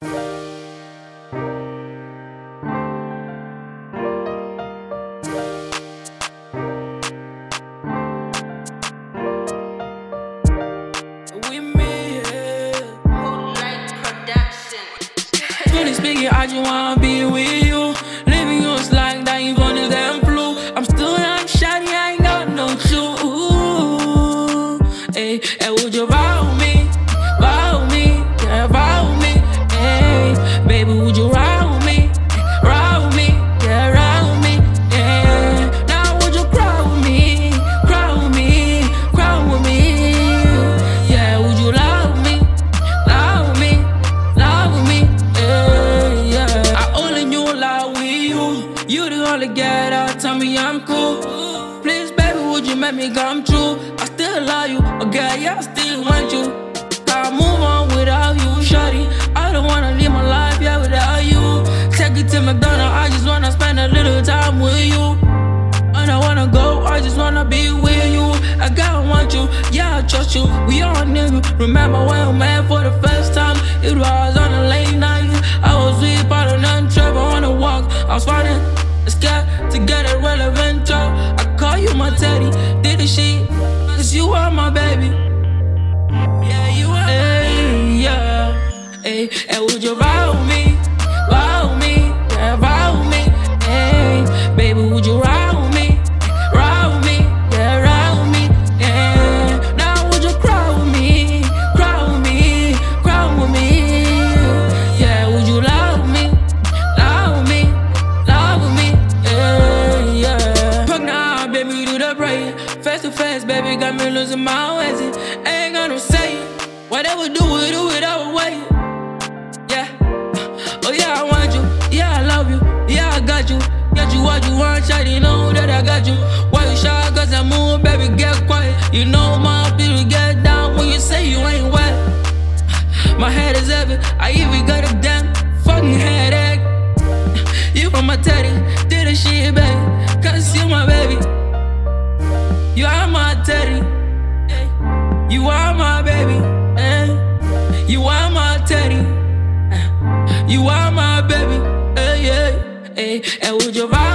Really speaking, I just wanna be with you. Living your like that you on this damn flu. I'm still young, shawty, I ain't got no clue. Hey, would you ride with me? Ride with me, yeah, ride with me. Hey, baby, would you ride with me? Ride with me, yeah, ride with me. Yeah, now would you cry with me? Cry with me, cry with me. Yeah, would you lie with me? Lie with me, lie with me. You the only guy that tell me I'm cool. Please, baby, would you make me come true? I still love you, okay, yeah, I still want you. Can't move on without you, shawty. I don't wanna live my life, yeah, without you. Take it to McDonald's, I just wanna spend a little time with you. I don't wanna go, I just wanna be with you. I gotta want you, yeah, I trust you. We all nigga, remember when we met for the first time? It was on a late night. I was with part of none, Trevor on the walk. I was fighting, scared to get a relevant job. I call you my teddy, did the shit, cause you are my baby. Yeah, you are. Hey, yeah. Hey, and would you ride with me? Ride with me, yeah, ride with me. Hey, baby, would you ride with me? Ride with me, yeah, ride with me. Yeah, now would you cry with me? Cry with me, cry with me. Yeah, would you lie with me? Lie with me, lie with me. Yeah. Pregnant, baby, do the brain. Face to face, baby, got me losing my ways. Ain't gonna say it. Whatever do it our way. Yeah. Oh yeah, I want you. Yeah, I love you. Yeah, I got you. Get you what you want, shawty, know that I got you. Why you shy? Cause I move, baby, get quiet. You know my people get down when you say you ain't wet. My head is heavy, I even got a damn fucking headache. You from my teddy, did the shit, baby, cause you my baby. You are my teddy, you are my baby, you are my teddy, you are my baby, and would you ride?